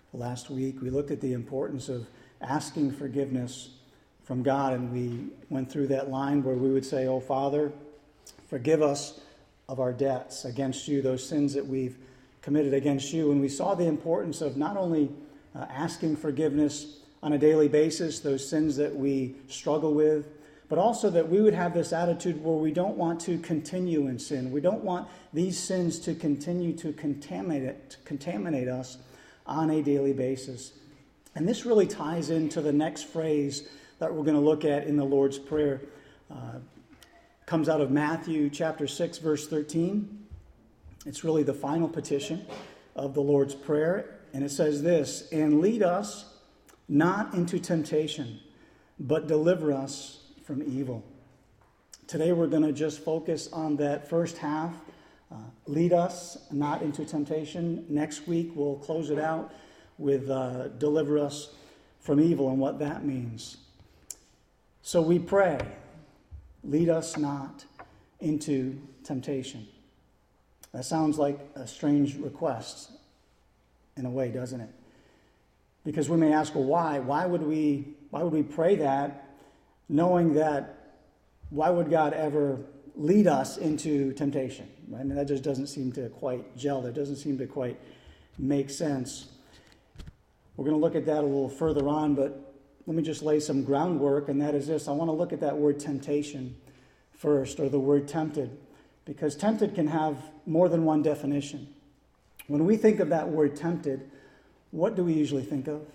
last week. We looked at the importance of asking forgiveness from God, and we went through that line where we would say, "Oh, Father, forgive us of our debts against you, those sins that we've committed against you." And we saw the importance of not only asking forgiveness on a daily basis, those sins that we struggle with, but also that we would have this attitude where we don't want to continue in sin. We don't want these sins to continue to contaminate us on a daily basis. And this really ties into the next phrase that we're going to look at in the Lord's Prayer. Comes out of Matthew chapter 6, verse 13. It's really the final petition of the Lord's Prayer. And it says this, "And lead us not into temptation, but deliver us from evil." Today we're going to just focus on that first half. Lead us not into temptation. Next week we'll close it out with deliver us from evil and what that means. So we pray, lead us not into temptation. That sounds like a strange request in a way, doesn't it? Because we may ask, well, why? Why would we pray that, knowing that why would God ever lead us into temptation? Right? I mean, that just doesn't seem to quite gel. That doesn't seem to quite make sense. We're going to look at that a little further on, but let me just lay some groundwork, and that is this. I want to look at that word temptation first, or the word tempted, because tempted can have more than one definition. When we think of that word tempted, what do we usually think of?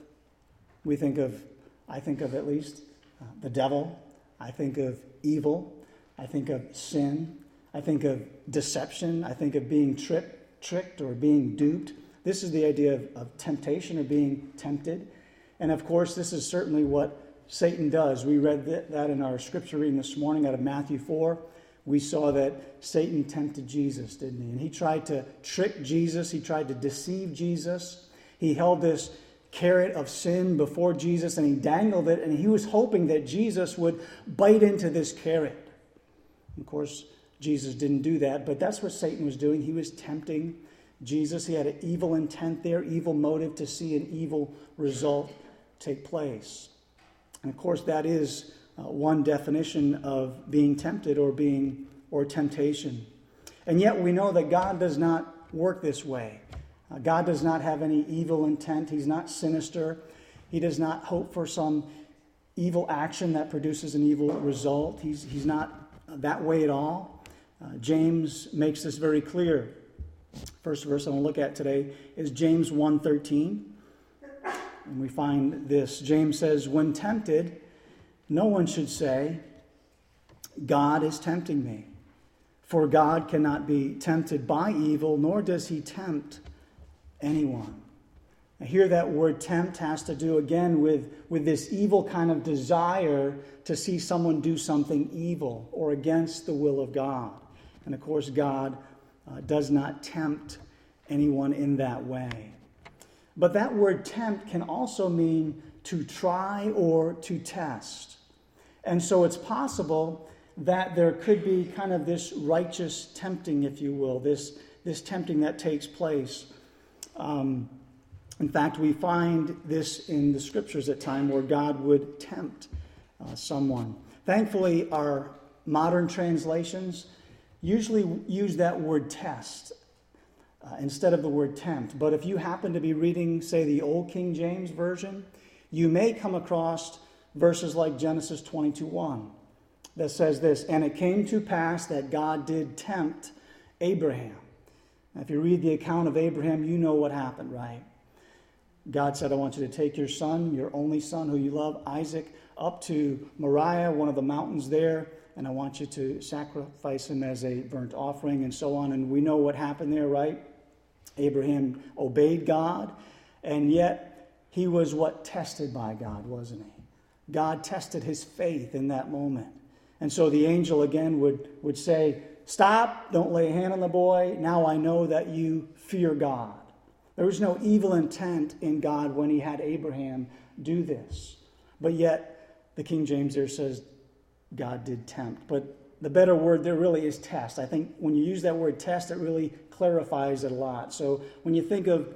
I think of at least, the devil. I think of evil. I think of sin. I think of deception. I think of being tricked or being duped. This is the idea of temptation or being tempted. And of course, this is certainly what Satan does. We read that in our scripture reading this morning out of Matthew 4. We saw that Satan tempted Jesus, didn't he? And he tried to trick Jesus. He tried to deceive Jesus. He held this carrot of sin before Jesus and he dangled it, and he was hoping that Jesus would bite into this carrot. Of course, Jesus didn't do that, but that's what Satan was doing. He was tempting Jesus. He had an evil intent there, evil motive to see an evil result take place. And of course, that is one definition of being tempted or temptation. And yet we know that God does not work this way. God does not have any evil intent. He's not sinister. He does not hope for some evil action that produces an evil result. He's not that way at all. James makes this very clear. First verse I want to look at today is James 1:13. And we find this. James says, "When tempted, no one should say, 'God is tempting me.' For God cannot be tempted by evil, nor does he tempt anyone." Now here that word tempt has to do again with this evil kind of desire to see someone do something evil or against the will of God. And of course, God does not tempt anyone in that way. But that word tempt can also mean to try or to test. And so it's possible that there could be kind of this righteous tempting, if you will, this tempting that takes place. In fact, we find this in the scriptures at times where God would tempt someone. Thankfully, our modern translations usually use that word test instead of the word tempt. But if you happen to be reading, say, the Old King James Version, you may come across verses like Genesis 22:1 that says this, "And it came to pass that God did tempt Abraham." Now, if you read the account of Abraham, you know what happened, right? God said, "I want you to take your son, your only son who you love, Isaac, up to Moriah, one of the mountains there, and I want you to sacrifice him as a burnt offering," and so on. And we know what happened there, right? Abraham obeyed God, and yet he was tested by God, wasn't he? God tested his faith in that moment. And so the angel again would say, "Stop, don't lay a hand on the boy. Now I know that you fear God." There was no evil intent in God when he had Abraham do this. But yet, the King James there says God did tempt. But the better word there really is test. I think when you use that word test, it really clarifies it a lot. So when you think of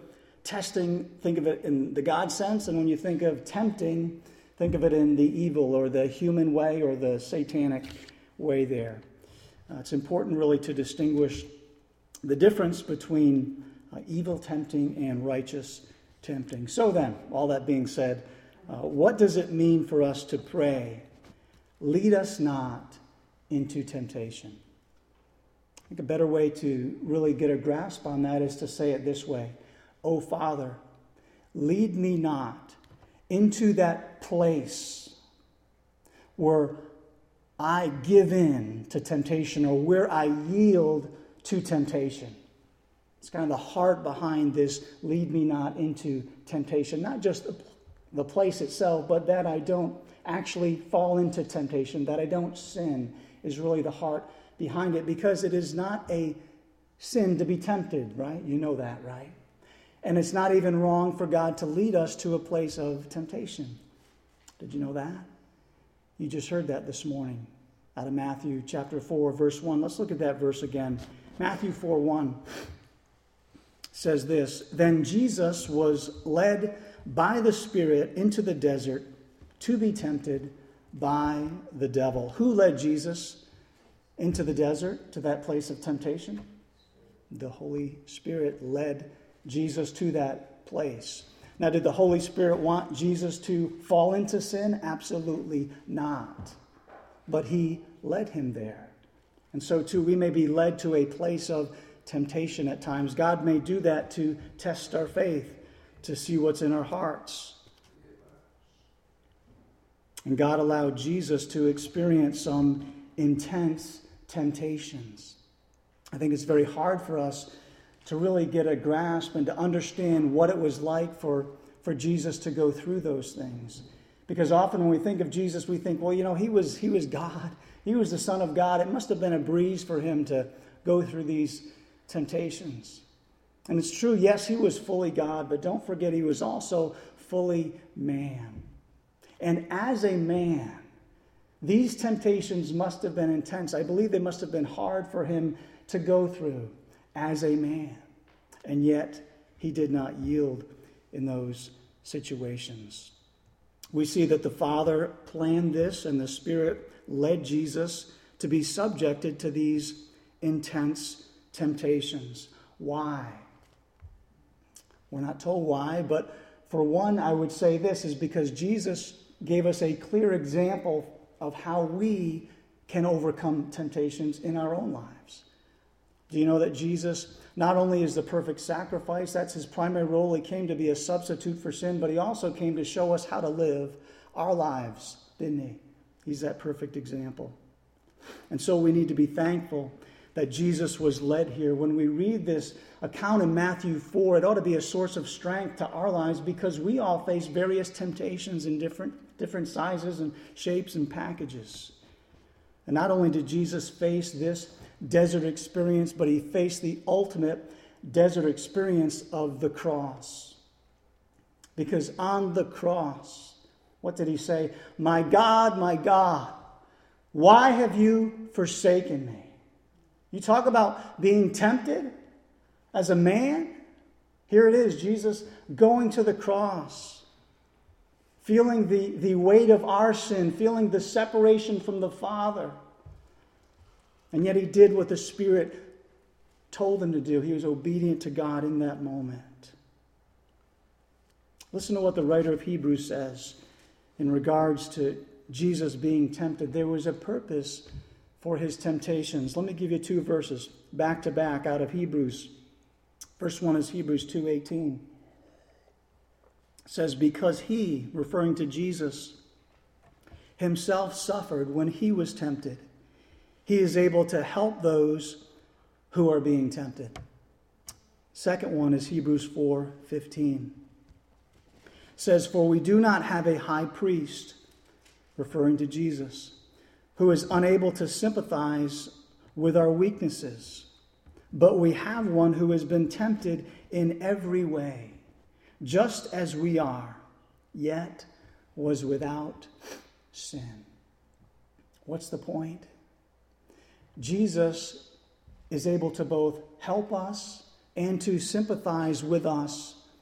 testing, think of it in the God sense, and when you think of tempting, think of it in the evil or the human way or the satanic way there. It's important really to distinguish the difference between evil tempting and righteous tempting. So then, all that being said, what does it mean for us to pray, lead us not into temptation? I think a better way to really get a grasp on that is to say it this way. O Father, lead me not into that place where I give in to temptation or where I yield to temptation. It's kind of the heart behind this, lead me not into temptation. Not just the place itself, but that I don't actually fall into temptation, that I don't sin is really the heart behind it, because it is not a sin to be tempted, right? You know that, right? And it's not even wrong for God to lead us to a place of temptation. Did you know that? You just heard that this morning out of Matthew chapter 4, verse 1. Let's look at that verse again. Matthew 4:1 says this, Then Jesus was led by the Spirit into the desert to be tempted by the devil. Who led Jesus into the desert, to that place of temptation? The Holy Spirit led Jesus to that place. Now, did the Holy Spirit want Jesus to fall into sin? Absolutely not. But he led him there. And so too, we may be led to a place of temptation at times. God may do that to test our faith, to see what's in our hearts. And God allowed Jesus to experience some intense temptations. I think it's very hard for us to really get a grasp and to understand what it was like for Jesus to go through those things. Because often when we think of Jesus, we think, well, he was God. He was the Son of God. It must have been a breeze for him to go through these temptations. And it's true, yes, he was fully God, but don't forget he was also fully man. And as a man, these temptations must have been intense. I believe they must have been hard for him to go through as a man. And yet, he did not yield in those situations. We see that the Father planned this and the Spirit led Jesus to be subjected to these intense temptations. Why? We're not told why, but for one, I would say this is because Jesus gave us a clear example of how we can overcome temptations in our own lives. Do you know that Jesus not only is the perfect sacrifice, that's his primary role, he came to be a substitute for sin, but he also came to show us how to live our lives, didn't he? He's that perfect example. And so we need to be thankful that Jesus was led here. When we read this account in Matthew 4, it ought to be a source of strength to our lives because we all face various temptations in different sizes and shapes and packages. And not only did Jesus face this desert experience, but he faced the ultimate desert experience of the cross. Because on the cross, what did he say? My God, why have you forsaken me? You talk about being tempted as a man. Here it is, Jesus going to the cross, feeling the weight of our sin, feeling the separation from the Father. And yet he did what the Spirit told him to do. He was obedient to God in that moment. Listen to what the writer of Hebrews says in regards to Jesus being tempted. There was a purpose for his temptations. Let me give you two verses back to back out of Hebrews. First one is Hebrews 2:18. It says, because he, referring to Jesus, himself suffered when he was tempted, he is able to help those who are being tempted. Second one is Hebrews 4:15. It says, for we do not have a high priest, referring to Jesus, who is unable to sympathize with our weaknesses, but we have one who has been tempted in every way, just as we are, yet was without sin. What's the point? Jesus is able to both help us and to sympathize with us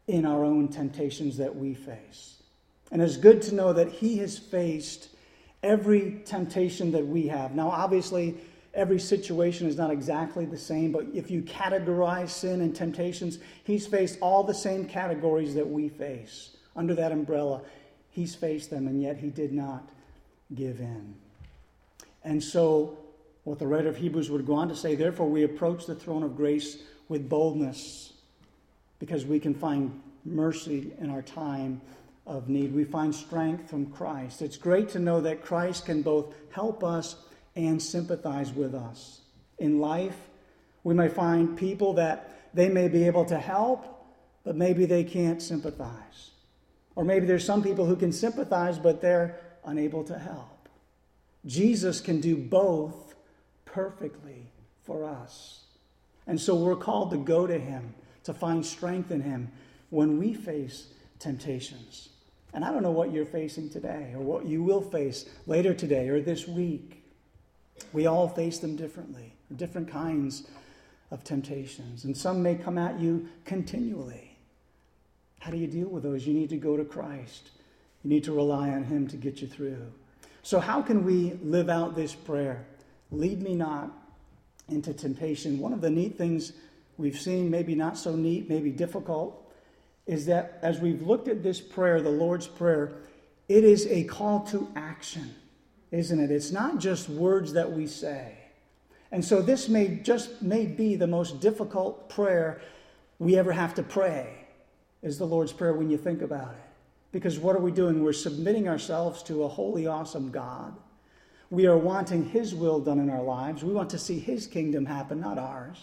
in our own temptations that we face. And it's good to know that he has faced every temptation that we have. Now, obviously, every situation is not exactly the same, but if you categorize sin and temptations, he's faced all the same categories that we face. Under that umbrella, he's faced them, and yet he did not give in. And so, what the writer of Hebrews would go on to say, therefore we approach the throne of grace with boldness, because we can find mercy in our time of need. We find strength from Christ. It's great to know that Christ can both help us and sympathize with us. In life, we may find people that they may be able to help, but maybe they can't sympathize. Or maybe there's some people who can sympathize, but they're unable to help. Jesus can do both perfectly for us. And so we're called to go to him, to find strength in him when we face temptations. And I don't know what you're facing today or what you will face later today or this week. We all face them differently, different kinds of temptations. And some may come at you continually. How do you deal with those? You need to go to Christ. You need to rely on him to get you through. So how can we live out this prayer? Lead me not into temptation. One of the neat things we've seen, maybe not so neat, maybe difficult, is that as we've looked at this prayer, the Lord's Prayer, it is a call to action, isn't it? It's not just words that we say. And so this may be the most difficult prayer we ever have to pray, is the Lord's Prayer when you think about it. Because what are we doing? We're submitting ourselves to a holy, awesome God. We are wanting his will done in our lives. We want to see his kingdom happen, not ours.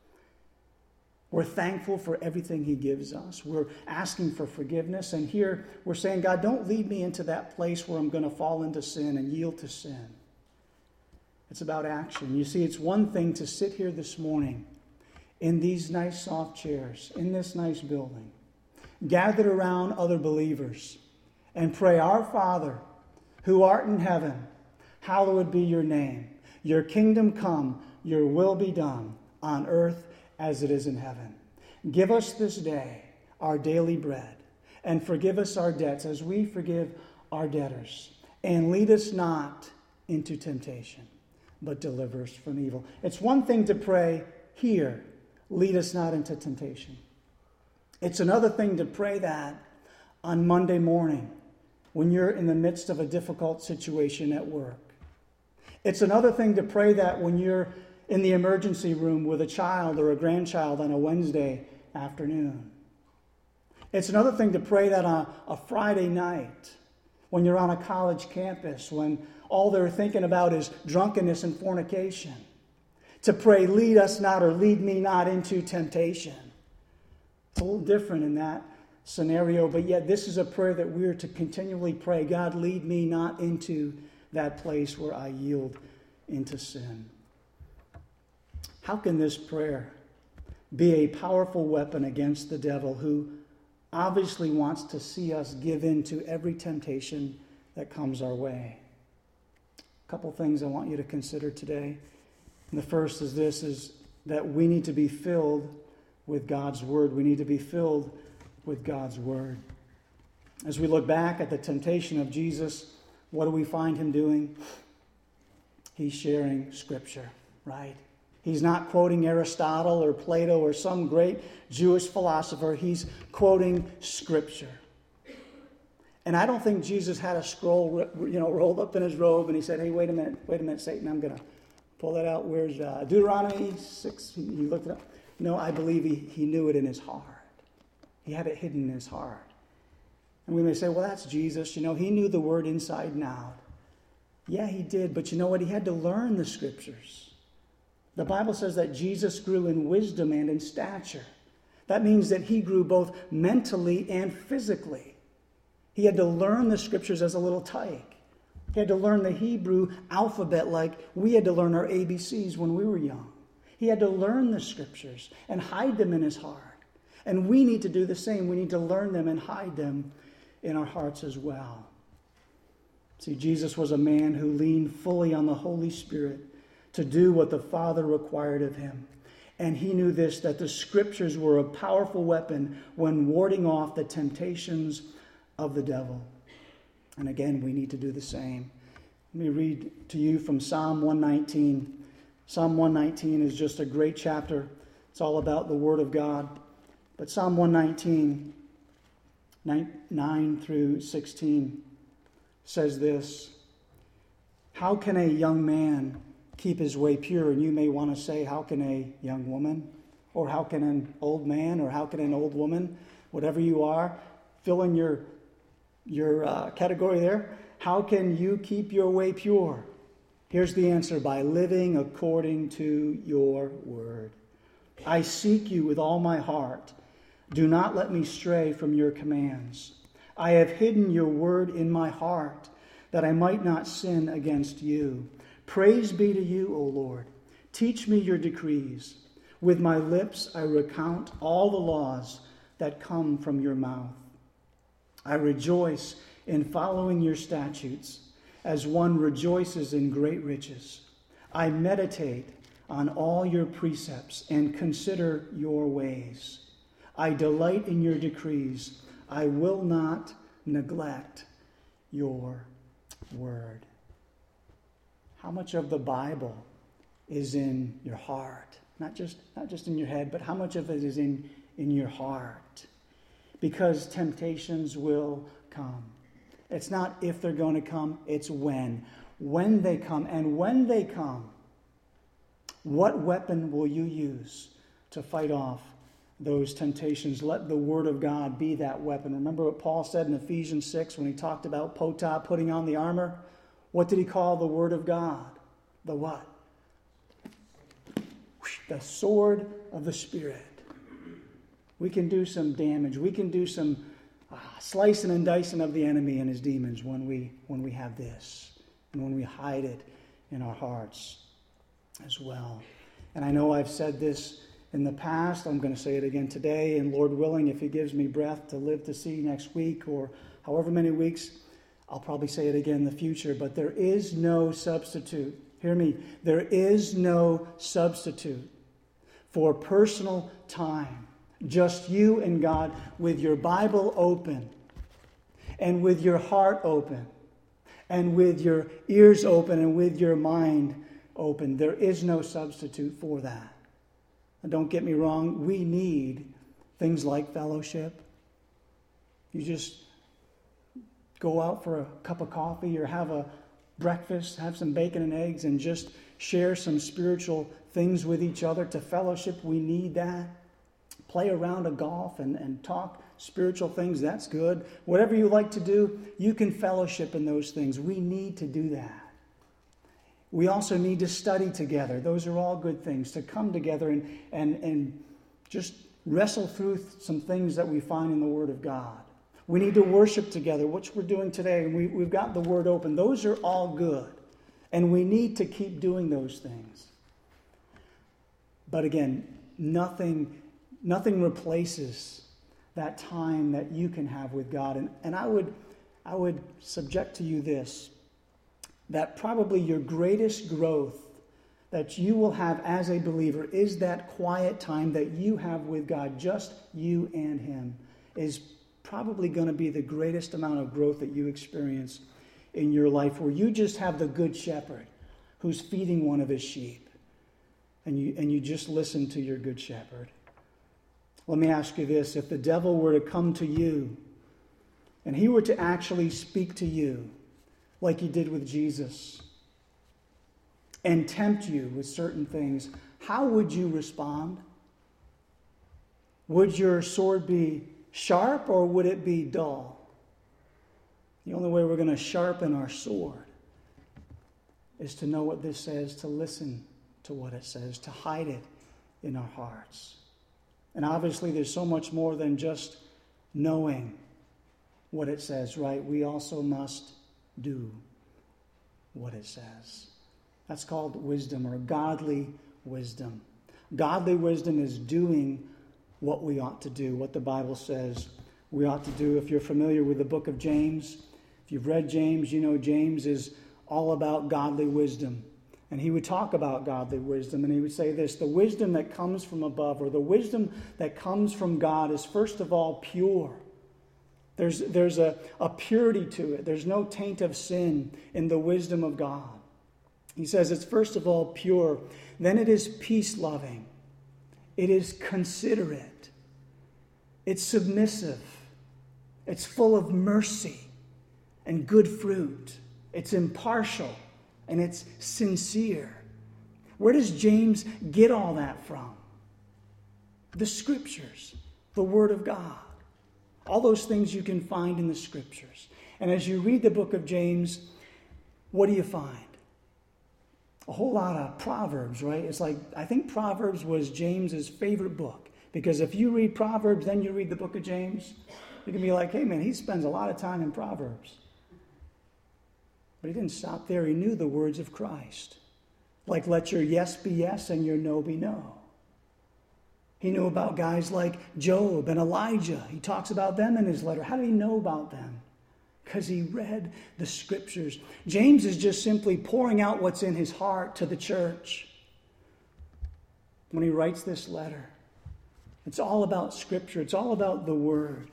We're thankful for everything he gives us. We're asking for forgiveness. And here we're saying, God, don't lead me into that place where I'm going to fall into sin and yield to sin. It's about action. You see, it's one thing to sit here this morning in these nice soft chairs, in this nice building, gathered around other believers, and pray, Our Father, who art in heaven, hallowed be your name. Your kingdom come, your will be done on earth as it is in heaven. Give us this day our daily bread, and forgive us our debts as we forgive our debtors. And lead us not into temptation, but deliver us from evil. It's one thing to pray here, lead us not into temptation. It's another thing to pray that on Monday morning when you're in the midst of a difficult situation at work. It's another thing to pray that when you're in the emergency room with a child or a grandchild on a Wednesday afternoon. It's another thing to pray that on a Friday night when you're on a college campus, when all they're thinking about is drunkenness and fornication. To pray, lead us not or lead me not into temptation. It's a little different in that scenario, but yet this is a prayer that we're to continually pray. God, lead me not into that place where I yield into sin. How can this prayer be a powerful weapon against the devil, who obviously wants to see us give in to every temptation that comes our way? A couple things I want you to consider today. And the first is this, is that we need to be filled with God's Word. We need to be filled with God's Word. As we look back at the temptation of Jesus, what do we find him doing? He's sharing Scripture, right? He's not quoting Aristotle or Plato or some great Jewish philosopher. He's quoting Scripture. And I don't think Jesus had a scroll, rolled up in his robe, and he said, hey, wait a minute, Satan, I'm going to pull that out. Where's Deuteronomy 6? He looked it up. No, I believe he knew it in his heart. He had it hidden in his heart. And we may say, well, that's Jesus. He knew the Word inside and out. Yeah, he did. But you know what? He had to learn the Scriptures. The Bible says that Jesus grew in wisdom and in stature. That means that he grew both mentally and physically. He had to learn the Scriptures as a little tyke. He had to learn the Hebrew alphabet like we had to learn our ABCs when we were young. He had to learn the Scriptures and hide them in his heart. And we need to do the same. We need to learn them and hide them in our hearts as well. See, Jesus was a man who leaned fully on the Holy Spirit to do what the Father required of him. And he knew this, that the Scriptures were a powerful weapon when warding off the temptations of the devil. And again, we need to do the same. Let me read to you from Psalm 119. Psalm 119 is just a great chapter. It's all about the Word of God. But Psalm 119, 9 through 16, says this: how can a young man keep his way pure? And you may want to say, how can a young woman? Or how can an old man? Or how can an old woman? Whatever you are, fill in your category there. How can you keep your way pure? Here's the answer: by living according to your word. I seek you with all my heart. Do not let me stray from your commands. I have hidden your word in my heart, that I might not sin against you. Praise be to you, O Lord. Teach me your decrees. With my lips I recount all the laws that come from your mouth. I rejoice in following your statutes, as one rejoices in great riches. I meditate on all your precepts and consider your ways. I delight in your decrees. I will not neglect your word. How much of the Bible is in your heart? Not just in your head, but how much of it is in your heart? Because temptations will come. It's not if they're going to come, it's when. When they come. And when they come, what weapon will you use to fight off those temptations? Let the Word of God be that weapon. Remember what Paul said in Ephesians 6 when he talked about potah, putting on the armor? What did he call the Word of God? The what? The sword of the Spirit. We can do some damage. We can do some slicing and dicing of the enemy and his demons when we have this, and when we hide it in our hearts as well. And I know I've said this in the past. I'm going to say it again today, and Lord willing, if he gives me breath to live to see next week or however many weeks, I'll probably say it again in the future. But there is no substitute. Hear me. There is no substitute for personal time. Just you and God, with your Bible open, and with your heart open, and with your ears open, and with your mind open. There is no substitute for that. And don't get me wrong, we need things like fellowship. You just go out for a cup of coffee or have a breakfast, have some bacon and eggs, and just share some spiritual things with each other. To fellowship, we need that. Play around a golf and talk spiritual things, that's good. Whatever you like to do, you can fellowship in those things. We need to do that. We also need to study together. Those are all good things. To come together and just wrestle through some things that we find in the Word of God. We need to worship together, which we're doing today. And we've got the Word open. Those are all good. And we need to keep doing those things. But again, nothing replaces that time that you can have with God. And I would subject to you this, that probably your greatest growth that you will have as a believer is that quiet time that you have with God, just you and Him, is probably going to be the greatest amount of growth that you experience in your life, where you just have the good shepherd who's feeding one of his sheep, and you just listen to your good shepherd. Let me ask you this: if the devil were to come to you and he were to actually speak to you like he did with Jesus and tempt you with certain things, how would you respond? Would your sword be sharp or would it be dull? The only way we're going to sharpen our sword is to know what this says, to listen to what it says, to hide it in our hearts. And obviously there's so much more than just knowing what it says, right? We also must do what it says. That's called wisdom, or godly wisdom. Godly wisdom is doing what we ought to do, what the Bible says we ought to do. If you're familiar with the book of James, if you've read James, you know James is all about godly wisdom. And he would talk about godly wisdom, and he would say this: the wisdom that comes from above, or the wisdom that comes from God, is first of all pure. There's a purity to it. There's no taint of sin in the wisdom of God. He says it's first of all pure. Then it is peace-loving. It is considerate. It's submissive. It's full of mercy and good fruit. It's impartial and it's sincere. Where does James get all that from? The Scriptures, the Word of God. All those things you can find in the Scriptures. And as you read the book of James, what do you find? A whole lot of Proverbs, right? It's like, I think Proverbs was James's favorite book. Because if you read Proverbs, then you read the book of James, you can be like, hey man, he spends a lot of time in Proverbs. But he didn't stop there. He knew the words of Christ. Like, let your yes be yes and your no be no. He knew about guys like Job and Elijah. He talks about them in his letter. How did he know about them? Because he read the Scriptures. James is just simply pouring out what's in his heart to the church when he writes this letter. It's all about Scripture. It's all about the Word.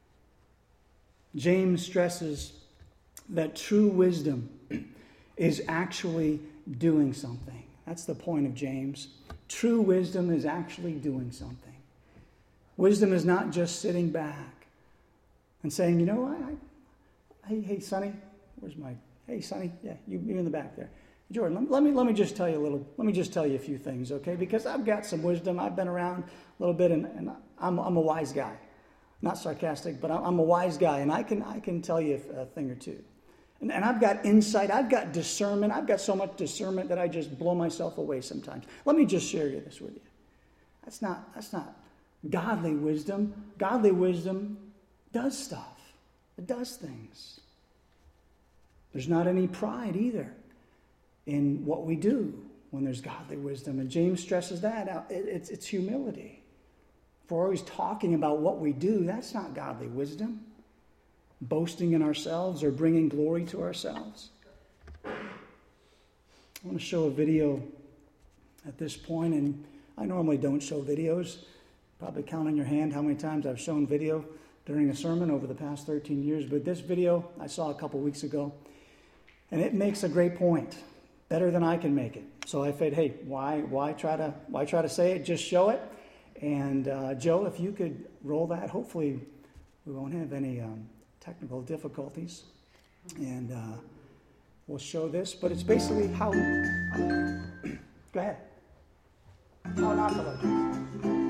James stresses that true wisdom is actually doing something. That's the point of James. True wisdom is actually doing something. Wisdom is not just sitting back and saying, you know, hey, Sonny, hey, Sonny, yeah, you're in the back there. Jordan, let me just tell you a few things, okay? Because I've got some wisdom. I've been around a little bit, and I'm a wise guy. Not sarcastic, but I'm a wise guy, and I can tell you a thing or two. And I've got insight. I've got discernment. I've got so much discernment that I just blow myself away sometimes. Let me just share this with you. That's not godly wisdom. Godly wisdom does stuff. It does things. There's not any pride either in what we do when there's godly wisdom. And James stresses that out. It's humility. If we're always talking about what we do, that's not godly wisdom. Boasting in ourselves or bringing glory to ourselves. I want to show a video at this point, and I normally don't show videos. Probably count on your hand how many times I've shown video during a sermon over the past 13 years. But this video I saw a couple weeks ago, and it makes a great point, better than I can make it. So I said, hey, why try to say it? Just show it. And Joe, if you could roll that, hopefully we won't have any technical difficulties. And we'll show this, but it's basically how... Go ahead. Oh, not to look.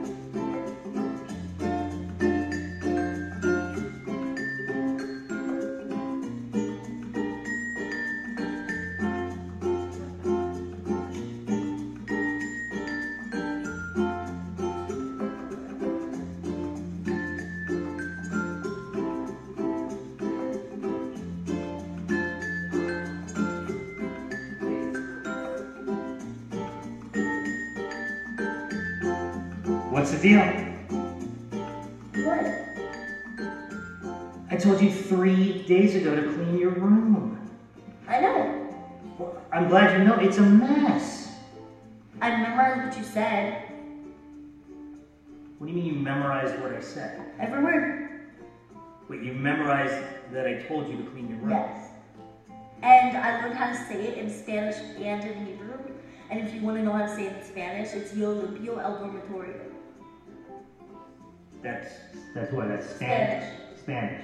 What's the deal? What? I told you 3 days ago to clean your room. I know. Well, I'm glad you know. It's a mess. I memorized what you said. What do you mean you memorized what I said? Every word. Wait, you memorized that I told you to clean your room? Yes. And I learned how to say it in Spanish and in Hebrew. And if you want to know how to say it in Spanish, it's Yo limpio el dormitorio. That's what? That's Spanish. Spanish.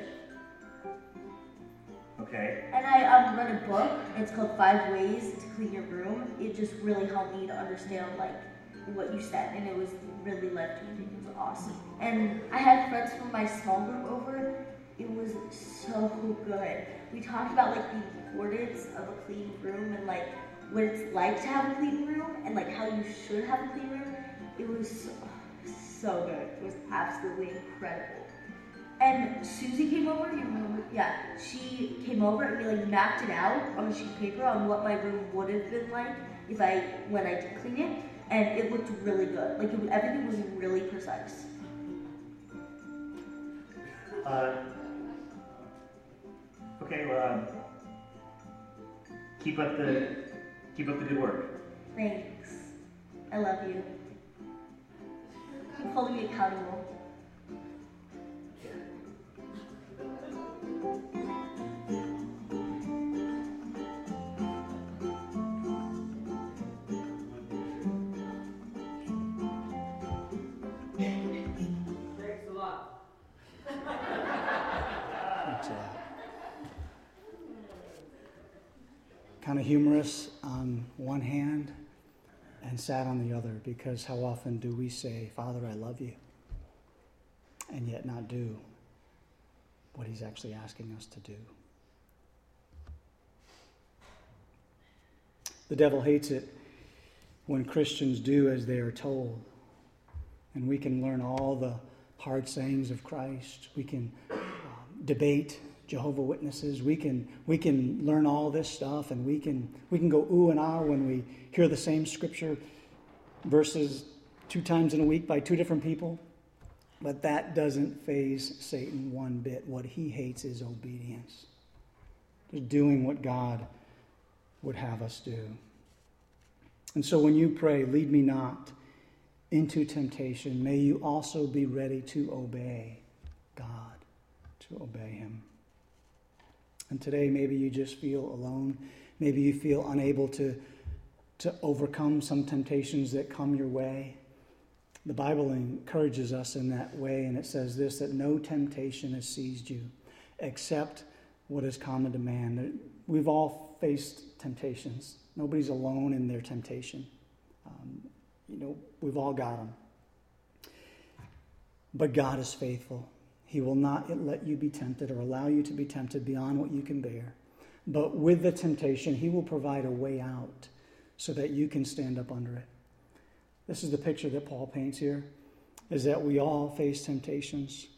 Okay. And I read a book. It's called 5 Ways to Clean Your Room. It just really helped me to understand what you said, and it was really life-changing. It was awesome. And I had friends from my small group over. It was so good. We talked about the importance of a clean room and what it's like to have a clean room and how you should have a clean room. It was so good. It was absolutely incredible. And Susie came over, you remember? Yeah, she came over and we mapped it out on a sheet of paper on what my room would have been like when I did clean it, and it looked really good. Everything was really precise. Okay, well, keep up the Keep up the good work. Thanks. I love you. You're holding me accountable. Thanks a lot. Kind of humorous on one hand and sad on the other, because how often do we say, Father, I love you, and yet not do what he's actually asking us to do? The devil hates it when Christians do as they are told. And we can learn all the hard sayings of Christ. We can debate Jehovah's Witnesses. We can learn all this stuff, and we can go ooh and ah when we hear the same scripture verses 2 times in a week by 2 different people. But that doesn't faze Satan one bit. What he hates is obedience. Just doing what God would have us do. And so when you pray, lead me not into temptation, may you also be ready to obey God, to obey him. And today maybe you just feel alone. Maybe you feel unable to overcome some temptations that come your way. The Bible encourages us in that way, and it says this, that no temptation has seized you except what is common to man. We've all faced temptations. Nobody's alone in their temptation. We've all got them. But God is faithful. He will not let you be tempted or allow you to be tempted beyond what you can bear. But with the temptation, he will provide a way out so that you can stand up under it. This is the picture that Paul paints here, is that we all face temptations.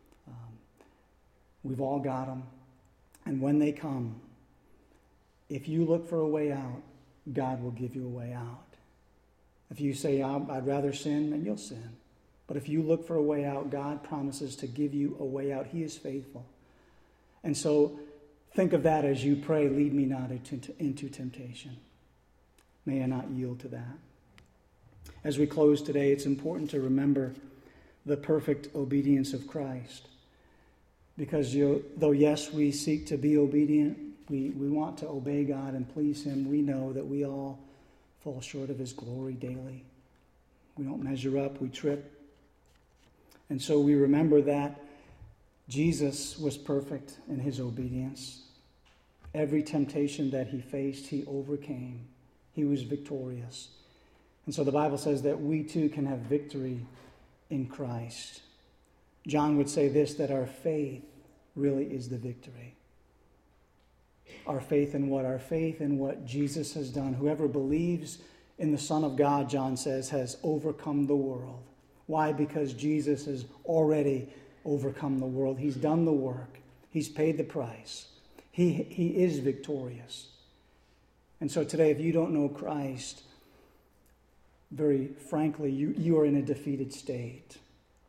We've all got them. And when they come, if you look for a way out, God will give you a way out. If you say, I'd rather sin, then you'll sin. But if you look for a way out, God promises to give you a way out. He is faithful. And so think of that as you pray, lead me not into temptation. May I not yield to that. As we close today, it's important to remember the perfect obedience of Christ. Because though, yes, we seek to be obedient, we want to obey God and please him, we know that we all fall short of his glory daily. We don't measure up, we trip. And so we remember that Jesus was perfect in his obedience. Every temptation that he faced, he overcame. He was victorious. And so the Bible says that we too can have victory in Christ. John would say this, that our faith really is the victory. Our faith in what? Our faith in what Jesus has done. Whoever believes in the Son of God, John says, has overcome the world. Why? Because Jesus has already overcome the world. He's done the work. He's paid the price. He is victorious. And so today, if you don't know Christ, very frankly, you are in a defeated state.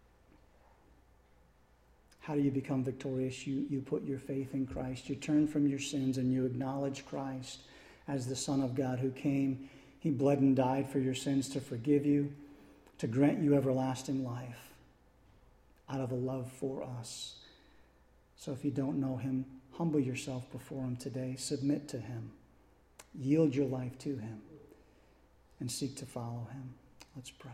How do you become victorious? You put your faith in Christ. You turn from your sins and you acknowledge Christ as the Son of God who came. He bled and died for your sins to forgive you, to grant you everlasting life out of a love for us. So if you don't know him, humble yourself before him today. Submit to him. Yield your life to him and seek to follow him. Let's pray.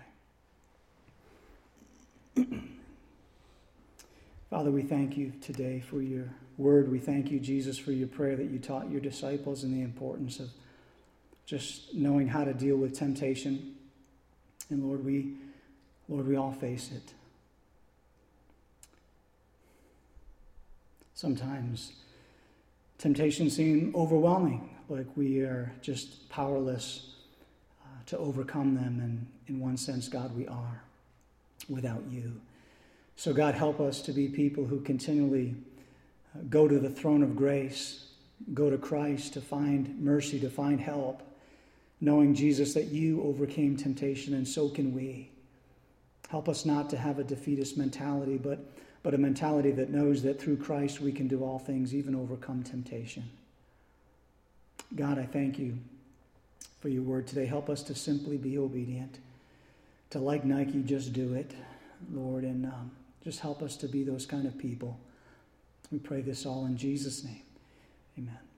Father, we thank you today for your word. We thank you, Jesus, for your prayer that you taught your disciples and the importance of just knowing how to deal with temptation. And Lord, we all face it. Sometimes temptations seem overwhelming, like we are just powerless to overcome them. And in one sense, God, we are without you. So God, help us to be people who continually go to the throne of grace, go to Christ to find mercy, to find help, knowing, Jesus, that you overcame temptation, and so can we. Help us not to have a defeatist mentality, but a mentality that knows that through Christ we can do all things, even overcome temptation. God, I thank you for your word today. Help us to simply be obedient, to, like Nike, just do it, Lord, and just help us to be those kind of people. We pray this all in Jesus' name. Amen.